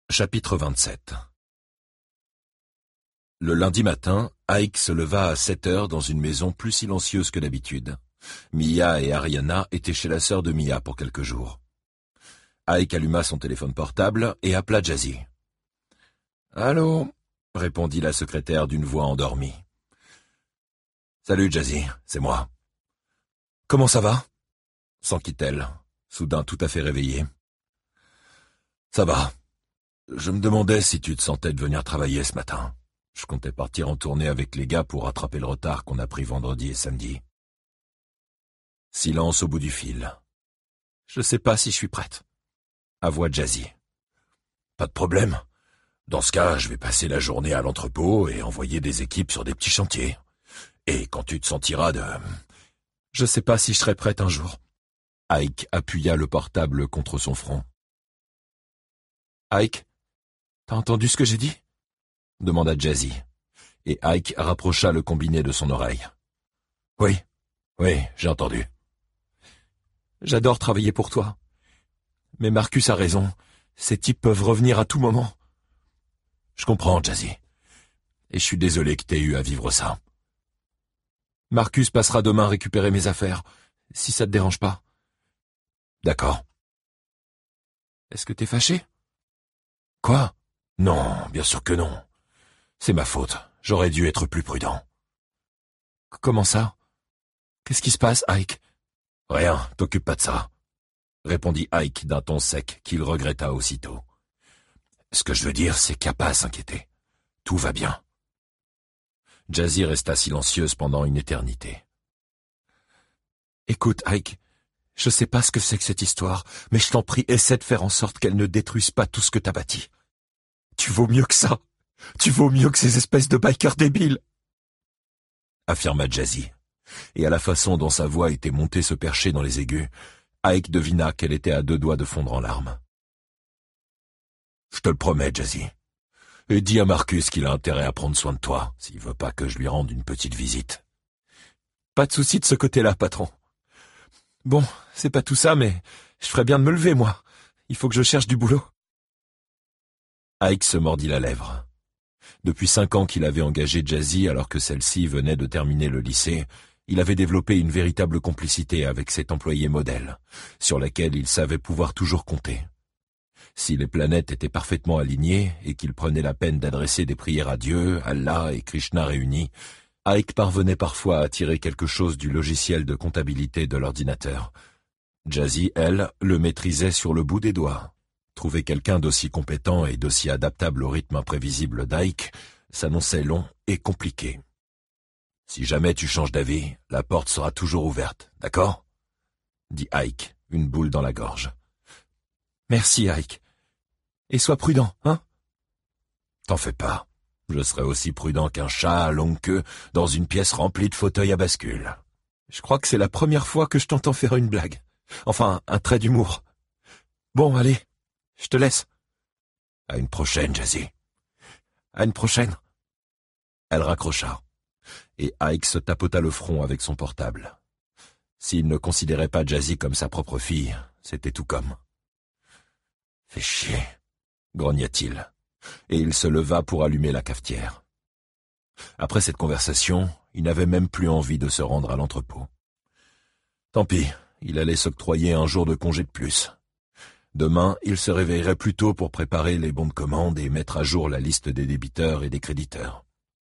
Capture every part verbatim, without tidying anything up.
Chapitre vingt-sept. Le lundi matin, Ike se leva à sept heures dans une maison plus silencieuse que d'habitude. Mia et Ariana étaient chez la sœur de Mia pour quelques jours. Ike alluma son téléphone portable et appela Jazzy. « Allô ?» répondit la secrétaire d'une voix endormie. « Salut Jazzy, c'est moi. »« Comment ça va ?» s'enquit-elle, soudain tout à fait réveillée. « Ça va. Je me demandais si tu te sentais de venir travailler ce matin. Je comptais partir en tournée avec les gars pour rattraper le retard qu'on a pris vendredi et samedi. » Silence au bout du fil. « Je sais pas si je suis prête. » avoua Jazzy. « Pas de problème. Dans ce cas, je vais passer la journée à l'entrepôt et envoyer des équipes sur des petits chantiers. Et quand tu te sentiras de... » « Je sais pas si je serai prête un jour. » Ike appuya le portable contre son front. « Ike, t'as entendu ce que j'ai dit ?» demanda Jazzy, et Ike rapprocha le combiné de son oreille. « Oui, oui, j'ai entendu. »« J'adore travailler pour toi. Mais Marcus a raison, ces types peuvent revenir à tout moment. »« Je comprends, Jazzy, et je suis désolé que t'aies eu à vivre ça. »« Marcus passera demain récupérer mes affaires, si ça te dérange pas. »« D'accord. »« Est-ce que t'es fâché ?»« Quoi ? Non, bien sûr que non. C'est ma faute, j'aurais dû être plus prudent. »« Comment ça ? Qu'est-ce qui se passe, Ike ? » ?»« Rien, t'occupe pas de ça. » répondit Ike d'un ton sec qu'il regretta aussitôt. « Ce que je veux dire, c'est qu'il n'y a pas à s'inquiéter. Tout va bien. » Jazzy resta silencieuse pendant une éternité. « Écoute, Ike, je sais pas ce que c'est que cette histoire, mais je t'en prie, essaie de faire en sorte qu'elle ne détruise pas tout ce que t'as bâti. Tu vaux mieux que ça. Tu vaux mieux que ces espèces de bikers débiles. » affirma Jazzy, et à la façon dont sa voix était montée se percher dans les aigus, Ike devina qu'elle était à deux doigts de fondre en larmes. « Je te le promets, Jazzy. Et dis à Marcus qu'il a intérêt à prendre soin de toi, s'il veut pas que je lui rende une petite visite. »« Pas de souci de ce côté-là, patron. Bon, c'est pas tout ça, mais je ferais bien de me lever, moi. Il faut que je cherche du boulot. » Ike se mordit la lèvre. Depuis cinq ans qu'il avait engagé Jazzy alors que celle-ci venait de terminer le lycée, il avait développé une véritable complicité avec cet employé modèle, sur laquelle il savait pouvoir toujours compter. Si les planètes étaient parfaitement alignées et qu'il prenait la peine d'adresser des prières à Dieu, Allah et Krishna réunis, Ike parvenait parfois à tirer quelque chose du logiciel de comptabilité de l'ordinateur. Jazzy, elle, le maîtrisait sur le bout des doigts. Trouver quelqu'un d'aussi compétent et d'aussi adaptable au rythme imprévisible d'Ike s'annonçait long et compliqué. « Si jamais tu changes d'avis, la porte sera toujours ouverte, d'accord ?» dit Ike, une boule dans la gorge. « Merci, Ike. Et sois prudent, hein ?»« T'en fais pas. Je serai aussi prudent qu'un chat à longue queue dans une pièce remplie de fauteuils à bascule. » Je crois que c'est la première fois que je t'entends faire une blague. Enfin, un trait d'humour. Bon, allez, je te laisse. « À une prochaine, Jazzy. »« À une prochaine. » Elle raccrocha, et Ike se tapota le front avec son portable. S'il ne considérait pas Jazzy comme sa propre fille, c'était tout comme. « Fais chier » grogna-t-il, et il se leva pour allumer la cafetière. Après cette conversation, il n'avait même plus envie de se rendre à l'entrepôt. Tant pis, il allait s'octroyer un jour de congé de plus. Demain, il se réveillerait plus tôt pour préparer les bons de commande et mettre à jour la liste des débiteurs et des créditeurs.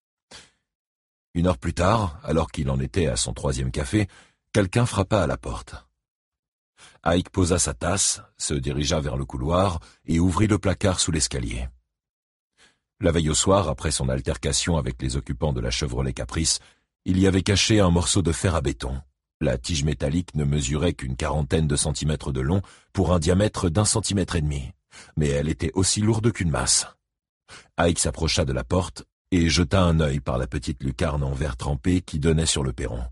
Une heure plus tard, alors qu'il en était à son troisième café, quelqu'un frappa à la porte. Ike posa sa tasse, se dirigea vers le couloir et ouvrit le placard sous l'escalier. La veille au soir, après son altercation avec les occupants de la Chevrolet Caprice, il y avait caché un morceau de fer à béton. La tige métallique ne mesurait qu'une quarantaine de centimètres de long pour un diamètre d'un centimètre et demi, mais elle était aussi lourde qu'une masse. Ike s'approcha de la porte et jeta un œil par la petite lucarne en verre trempé qui donnait sur le perron.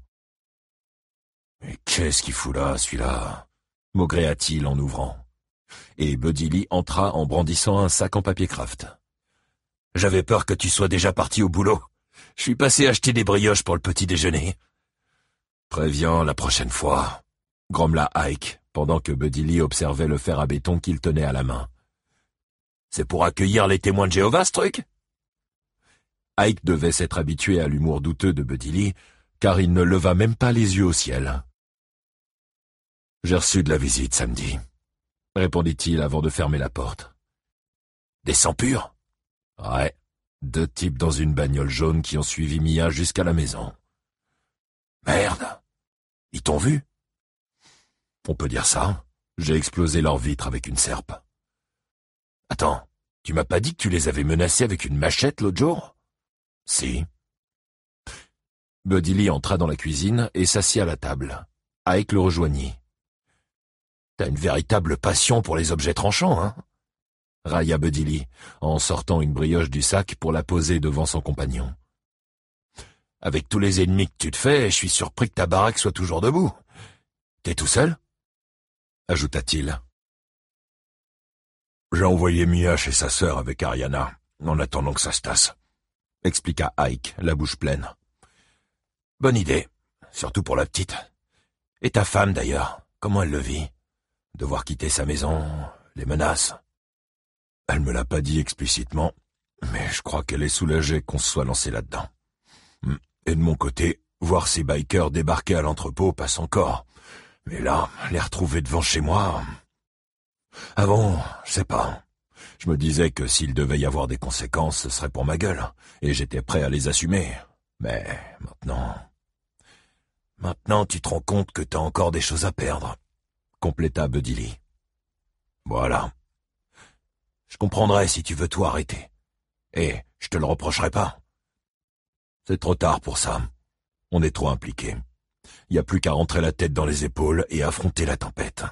« Mais qu'est-ce qu'il fout là, celui-là » maugréa-t-il en ouvrant. Et Buddy Lee entra en brandissant un sac en papier craft. « J'avais peur que tu sois déjà parti au boulot. Je suis passé acheter des brioches pour le petit déjeuner. »« Préviens la prochaine fois, » grommela Ike, pendant que Buddy Lee observait le fer à béton qu'il tenait à la main. C'est pour accueillir les témoins de Jéhovah, ce truc? Ike devait s'être habitué à l'humour douteux de Buddy Lee, car il ne leva même pas les yeux au ciel. « J'ai reçu de la visite samedi, » répondit-il avant de fermer la porte. « Des sangs purs? »« Ouais, deux types dans une bagnole jaune qui ont suivi Mia jusqu'à la maison. »« Merde! Ils t'ont vu? » ?»« On peut dire ça. J'ai explosé leur vitre avec une serpe. »« Attends, tu m'as pas dit que tu les avais menacés avec une machette l'autre jour? »« Si. » Buddy Lee entra dans la cuisine et s'assit à la table. Ike le rejoignit. « T'as une véritable passion pour les objets tranchants, hein ?» railla Buddy Lee, en sortant une brioche du sac pour la poser devant son compagnon. « Avec tous les ennemis que tu te fais, je suis surpris que ta baraque soit toujours debout. T'es tout seul ?» ajouta-t-il. « J'ai envoyé Mia chez sa sœur avec Ariana, en attendant que ça se tasse, » expliqua Ike, la bouche pleine. « Bonne idée, surtout pour la petite. Et ta femme, d'ailleurs, comment elle le vit? Devoir quitter sa maison, les menaces. » Elle me l'a pas dit explicitement, mais je crois qu'elle est soulagée qu'on se soit lancé là-dedans. Et de mon côté, voir ces bikers débarquer à l'entrepôt passe encore. Mais là, les retrouver devant chez moi... Avant, je sais pas. Je me disais que s'il devait y avoir des conséquences, ce serait pour ma gueule, et j'étais prêt à les assumer. Mais maintenant... Maintenant, tu te rends compte que t'as encore des choses à perdre, compléta Buddy Lee. Voilà. Je comprendrai si tu veux tout arrêter. Et je te le reprocherai pas. C'est trop tard pour ça. On est trop impliqués. Y a plus qu'à rentrer la tête dans les épaules et affronter la tempête.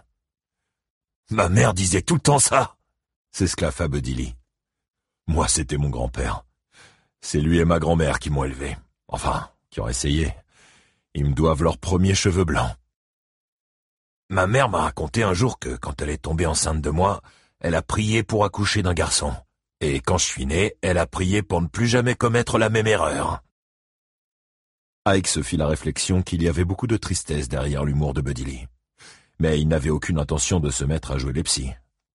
Ma mère disait tout le temps ça, s'esclaffa Buddy Lee. Moi, c'était mon grand-père. C'est lui et ma grand-mère qui m'ont élevé. Enfin, qui ont essayé. Ils me doivent leurs premiers cheveux blancs. Ma mère m'a raconté un jour que, quand elle est tombée enceinte de moi, elle a prié pour accoucher d'un garçon. Et quand je suis né, elle a prié pour ne plus jamais commettre la même erreur. Ike se fit la réflexion qu'il y avait beaucoup de tristesse derrière l'humour de Buddy Lee. Mais il n'avait aucune intention de se mettre à jouer les psys.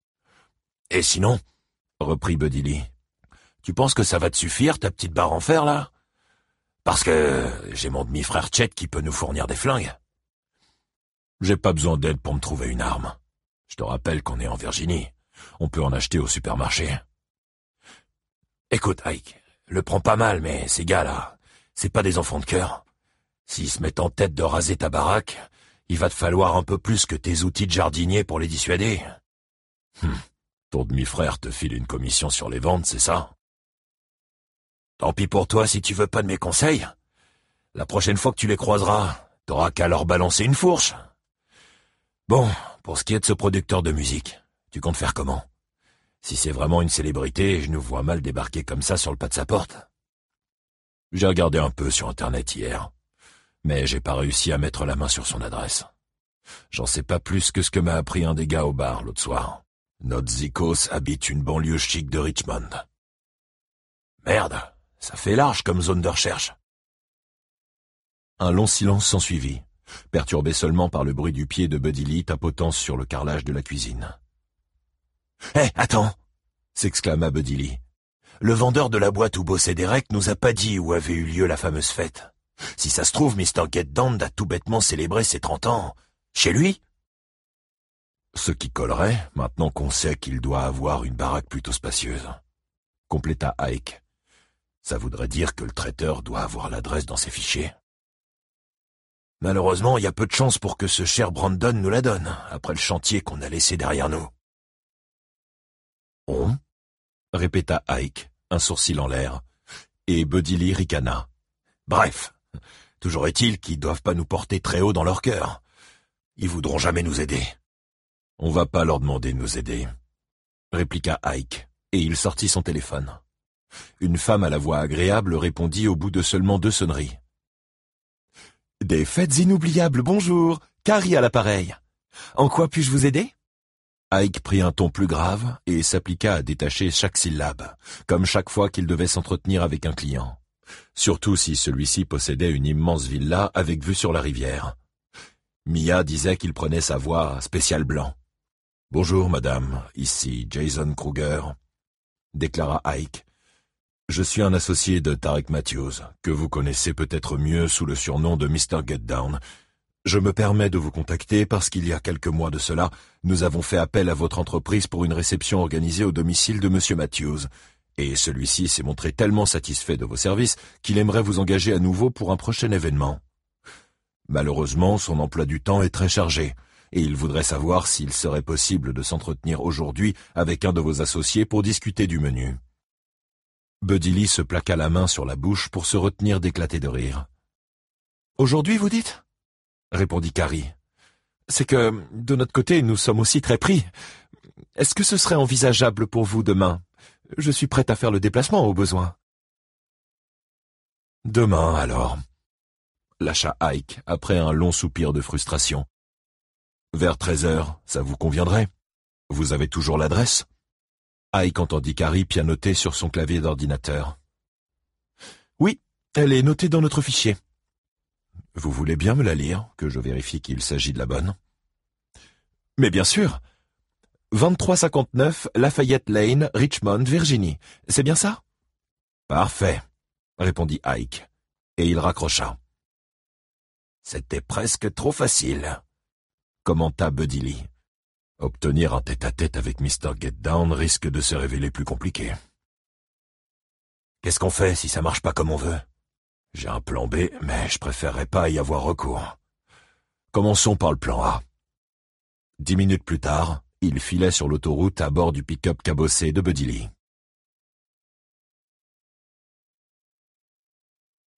« Et sinon, » reprit Buddy Lee, « tu penses que ça va te suffire, ta petite barre en fer, là? Parce que j'ai mon demi-frère Chet qui peut nous fournir des flingues. J'ai pas besoin d'aide pour me trouver une arme. Je te rappelle qu'on est en Virginie. On peut en acheter au supermarché. Écoute, Ike, le prends pas mal, mais ces gars-là, c'est pas des enfants de cœur. S'ils se mettent en tête de raser ta baraque, il va te falloir un peu plus que tes outils de jardinier pour les dissuader. Hum, ton demi-frère te file une commission sur les ventes, c'est ça? Tant pis pour toi si tu veux pas de mes conseils. La prochaine fois que tu les croiseras, t'auras qu'à leur balancer une fourche. Bon, pour ce qui est de ce producteur de musique, tu comptes faire comment? Si c'est vraiment une célébrité, je nous vois mal débarquer comme ça sur le pas de sa porte. J'ai regardé un peu sur Internet hier, mais j'ai pas réussi à mettre la main sur son adresse. J'en sais pas plus que ce que m'a appris un des gars au bar l'autre soir. Notre Zikos habite une banlieue chic de Richmond. Merde, ça fait large comme zone de recherche. Un long silence s'ensuivit, perturbé seulement par le bruit du pied de Buddy Lee tapotant sur le carrelage de la cuisine. « Hé, hey, attends !» s'exclama Buddy Lee. « Le vendeur de la boîte où bossait Derek nous a pas dit où avait eu lieu la fameuse fête. Si ça se trouve, mister Getdown a tout bêtement célébré ses trente ans. Chez lui ?» Ce qui collerait, maintenant qu'on sait qu'il doit avoir une baraque plutôt spacieuse, compléta Ike. Ça voudrait dire que le traiteur doit avoir l'adresse dans ses fichiers. Malheureusement, il y a peu de chances pour que ce cher Brandon nous la donne, après le chantier qu'on a laissé derrière nous. « On ?» répéta Ike, un sourcil en l'air, et Buddy Lee ricana. « Bref, toujours est-il qu'ils doivent pas nous porter très haut dans leur cœur. Ils voudront jamais nous aider. »« On va pas leur demander de nous aider, » répliqua Ike, et il sortit son téléphone. Une femme à la voix agréable répondit au bout de seulement deux sonneries. « Des fêtes inoubliables, bonjour, Carrie à l'appareil. En quoi puis-je vous aider ?» Ike prit un ton plus grave et s'appliqua à détacher chaque syllabe, comme chaque fois qu'il devait s'entretenir avec un client. Surtout si celui-ci possédait une immense villa avec vue sur la rivière. Mia disait qu'il prenait sa voix spéciale blanc. « Bonjour, madame, ici Jason Kruger. déclara Ike. Je suis un associé de Tarek Matthews, que vous connaissez peut-être mieux sous le surnom de mister Get Down. Je me permets de vous contacter parce qu'il y a quelques mois de cela, nous avons fait appel à votre entreprise pour une réception organisée au domicile de monsieur Matthews. Et celui-ci s'est montré tellement satisfait de vos services qu'il aimerait vous engager à nouveau pour un prochain événement. Malheureusement, son emploi du temps est très chargé, et il voudrait savoir s'il serait possible de s'entretenir aujourd'hui avec un de vos associés pour discuter du menu. Buddy Lee se plaqua la main sur la bouche pour se retenir d'éclater de rire. « Aujourd'hui, vous dites ?» répondit Carrie. « C'est que, de notre côté, nous sommes aussi très pris. Est-ce que ce serait envisageable pour vous demain ? Je suis prête à faire le déplacement au besoin. »« Demain, alors ?» lâcha Ike après un long soupir de frustration. « Vers treize heures, ça vous conviendrait ? Vous avez toujours l'adresse ?» Ike entendit Carrie pianoter sur son clavier d'ordinateur. « Oui, elle est notée dans notre fichier. » « Vous voulez bien me la lire, que je vérifie qu'il s'agit de la bonne ?»« Mais bien sûr. vingt-trois cinquante-neuf Lafayette Lane, Richmond, Virginie. C'est bien ça ?»« Parfait, » répondit Ike, et il raccrocha. « C'était presque trop facile, » commenta Buddy Lee. « Obtenir un tête-à-tête avec mister Get Down risque de se révéler plus compliqué. »« Qu'est-ce qu'on fait si ça marche pas comme on veut ? J'ai un plan B, mais je préférerais pas y avoir recours. Commençons par le plan A. » Dix minutes plus tard, il filait sur l'autoroute à bord du pick-up cabossé de Buddy Lee.